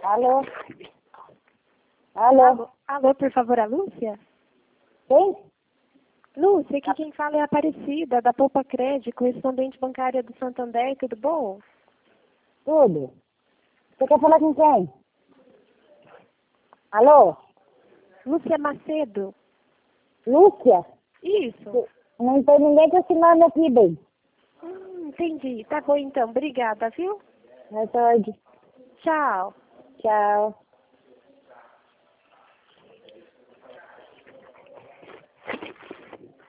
Alô? Alô? Alô, por favor, a Lúcia? Quem? Lúcia, aqui quem fala é a Aparecida, da Poupa Crédito, correspondente bancária do Santander, tudo bom? Tudo. Você quer falar com quem? Alô? Lúcia Macedo. Lúcia? Isso. Não tem ninguém com esse nome aqui, bem. Entendi. Tá bom então. Obrigada, viu? Boa tarde. Tchau. Tchau.